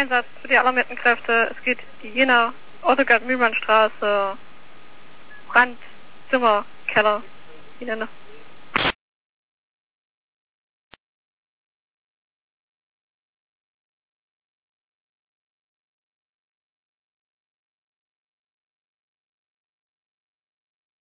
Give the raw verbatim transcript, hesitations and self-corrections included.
Einsatz für die alarmierten Kräfte. Es geht die Jena Autogard-Mühlmann-Straße, Brand, Zimmer, Keller. Wie denn noch?